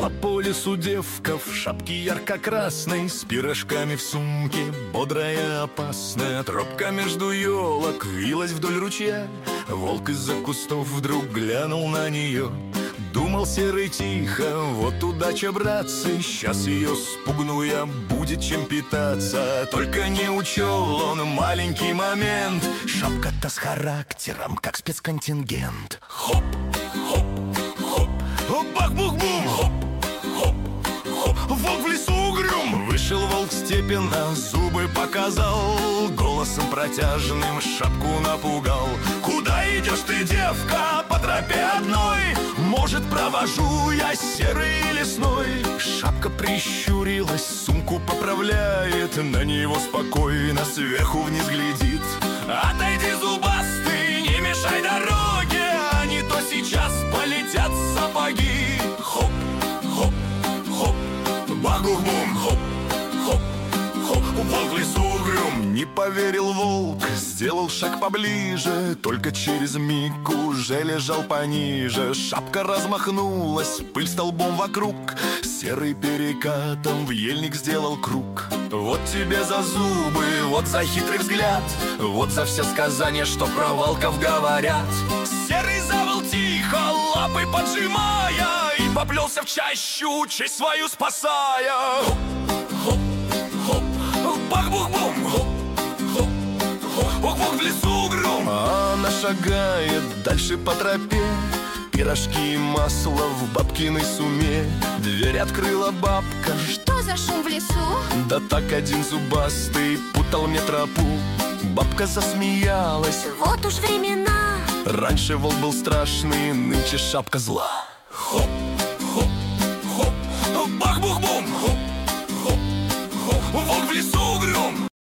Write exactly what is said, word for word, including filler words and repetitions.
Шла по лесу девка в шапке ярко-красной, с пирожками в сумке, бодрая и опасная. Тропка между елок вилась вдоль ручья. Волк из-за кустов вдруг глянул на нее. Думал серый тихо: вот удача, братцы, сейчас ее спугну я, будет чем питаться. Только не учел он маленький момент: шапка-то с характером, как спецконтингент. Хоп, хоп, хоп, бах-бух-бум, хоп, хоп, хоп. Волк в лесу угрюм. Вышел волк степенно, зубы показал, голосом протяжным шапку напугал. Куда идешь ты, девка, по тропе одной? Может, провожу я серый лесной? Шапка прищурилась, сумку поправляет, на него спокойно сверху вниз глядит. Отойди, зубастый, не мешай дороге, а не то сейчас полетят сапоги. Хоп, хоп, хоп, бах-бух-бум, хоп, хоп, хоп. Волк в лесу угрюм. Не поверил волк, сделал шаг поближе, только через миг уже лежал пониже. Шапка размахнулась, пыль столбом вокруг, серый перекатом в ельник сделал круг. Вот тебе за зубы, вот за хитрый взгляд, вот за все сказания, что про волков говорят. Серый завыл тихо, лапы поджимая, и поплелся в чащу, честь свою спасая. Хоп, хоп, хоп, бах-бух-бум, хоп, хоп, хоп. Волк в лесу угрюм. А она шагает дальше по тропе, пирожки и масло в бабкиной суме. Дверь открыла бабка. Что за шум в лесу? Да так один зубастый путал мне тропу. Бабка засмеялась. Вот уж времена. Раньше волк был страшный, нынче шапка зла. Хоп, хоп, хоп, бах-бух-бум, хоп, хоп, хоп. Волк в лесу угрюм.